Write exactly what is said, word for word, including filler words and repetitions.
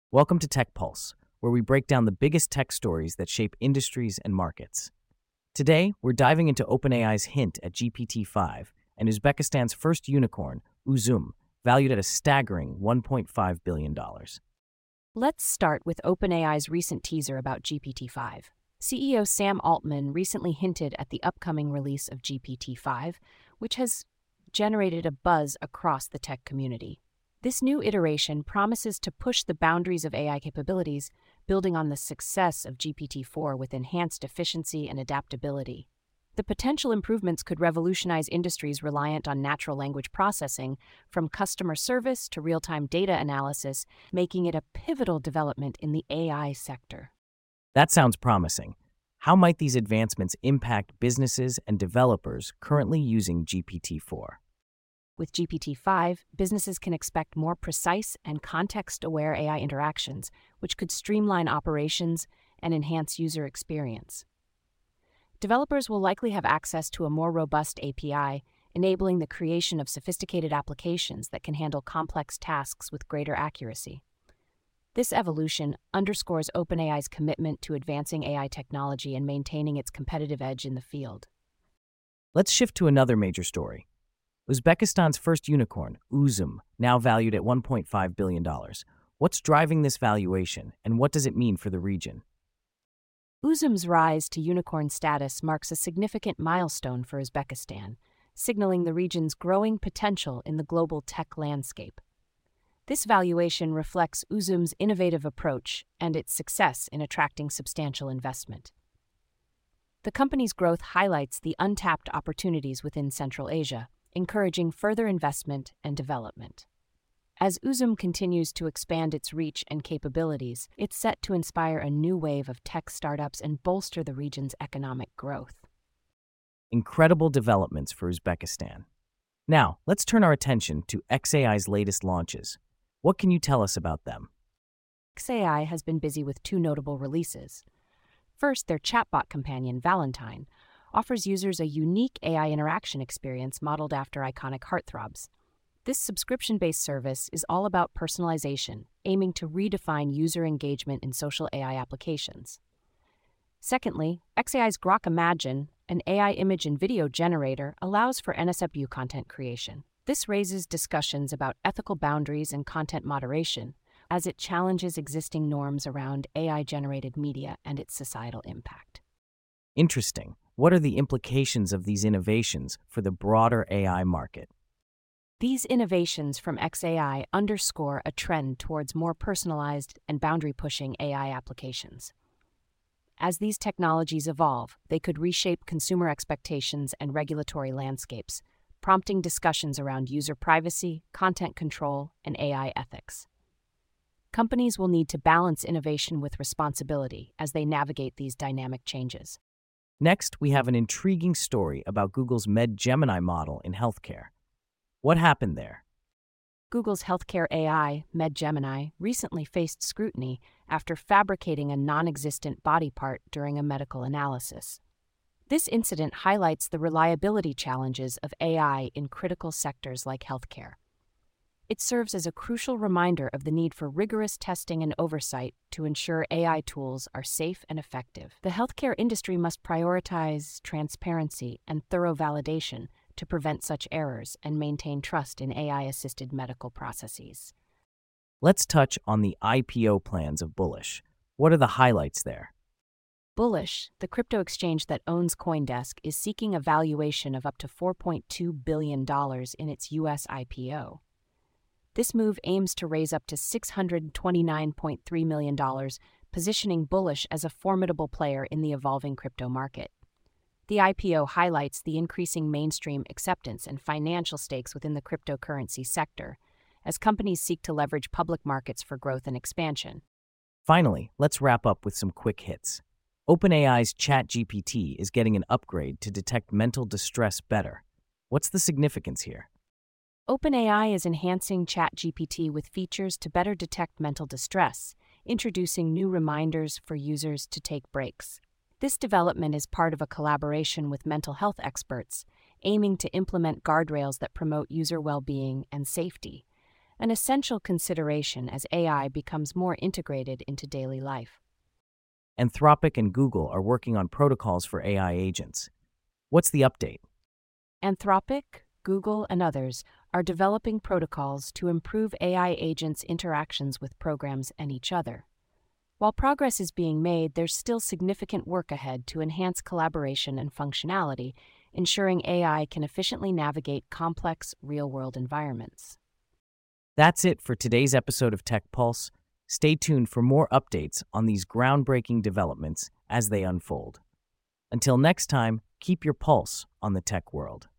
Welcome to Tech Pulse, where we break down the biggest tech stories that shape industries and markets. Today, we're diving into OpenAI's hint at G P T five and Uzbekistan's first unicorn, Uzum, valued at a staggering one point five billion dollars. Let's start with OpenAI's recent teaser about G P T five. C E O Sam Altman recently hinted at the upcoming release of G P T five, which has generated a buzz across the tech community. This new iteration promises to push the boundaries of A I capabilities, building on the success of G P T four with enhanced efficiency and adaptability. The potential improvements could revolutionize industries reliant on natural language processing, from customer service to real-time data analysis, making it a pivotal development in the A I sector. That sounds promising. How might these advancements impact businesses and developers currently using G P T four? With G P T five, businesses can expect more precise and context-aware A I interactions, which could streamline operations and enhance user experience. Developers will likely have access to a more robust A P I, enabling the creation of sophisticated applications that can handle complex tasks with greater accuracy. This evolution underscores OpenAI's commitment to advancing A I technology and maintaining its competitive edge in the field. Let's shift to another major story. Uzbekistan's first unicorn, Uzum, now valued at one point five billion dollars. What's driving this valuation, and what does it mean for the region? Uzum's rise to unicorn status marks a significant milestone for Uzbekistan, signaling the region's growing potential in the global tech landscape. This valuation reflects Uzum's innovative approach and its success in attracting substantial investment. The company's growth highlights the untapped opportunities within Central Asia, encouraging further investment and development. As Uzum continues to expand its reach and capabilities, it's set to inspire a new wave of tech startups and bolster the region's economic growth. Incredible developments for Uzbekistan. Now, let's turn our attention to X A I's latest launches. What can you tell us about them? X A I has been busy with two notable releases. First, their chatbot companion, Valentine, offers users a unique A I interaction experience modeled after iconic heartthrobs. This subscription-based service is all about personalization, aiming to redefine user engagement in social A I applications. Secondly, X A I's Grok Imagine, an A I image and video generator, allows for N S F U content creation. This raises discussions about ethical boundaries and content moderation, as it challenges existing norms around A I-generated media and its societal impact. Interesting. What are the implications of these innovations for the broader A I market? These innovations from X A I underscore a trend towards more personalized and boundary-pushing A I applications. As these technologies evolve, they could reshape consumer expectations and regulatory landscapes, prompting discussions around user privacy, content control, and A I ethics. Companies will need to balance innovation with responsibility as they navigate these dynamic changes. Next, we have an intriguing story about Google's MedGemini model in healthcare. What happened there? Google's healthcare A I, MedGemini, recently faced scrutiny after fabricating a non-existent body part during a medical analysis. This incident highlights the reliability challenges of A I in critical sectors like healthcare. It serves as a crucial reminder of the need for rigorous testing and oversight to ensure A I tools are safe and effective. The healthcare industry must prioritize transparency and thorough validation to prevent such errors and maintain trust in A I-assisted medical processes. Let's touch on the I P O plans of Bullish. What are the highlights there? Bullish, the crypto exchange that owns CoinDesk, is seeking a valuation of up to four point two billion dollars in its U S I P O. This move aims to raise up to six hundred twenty-nine point three million dollars, positioning Bullish as a formidable player in the evolving crypto market. The I P O highlights the increasing mainstream acceptance and financial stakes within the cryptocurrency sector, as companies seek to leverage public markets for growth and expansion. Finally, let's wrap up with some quick hits. OpenAI's ChatGPT is getting an upgrade to detect mental distress better. What's the significance here? OpenAI is enhancing ChatGPT with features to better detect mental distress, introducing new reminders for users to take breaks. This development is part of a collaboration with mental health experts, aiming to implement guardrails that promote user well-being and safety. an essential consideration as A I becomes more integrated into daily life. Anthropic and Google are working on protocols for A I agents. What's the update? Anthropic, Google, and others are developing protocols to improve A I agents' interactions with programs and each other. While progress is being made, there's still significant work ahead to enhance collaboration and functionality, ensuring A I can efficiently navigate complex, real-world environments. That's it for today's episode of Tech Pulse. Stay tuned for more updates on these groundbreaking developments as they unfold. Until next time, keep your pulse on the tech world.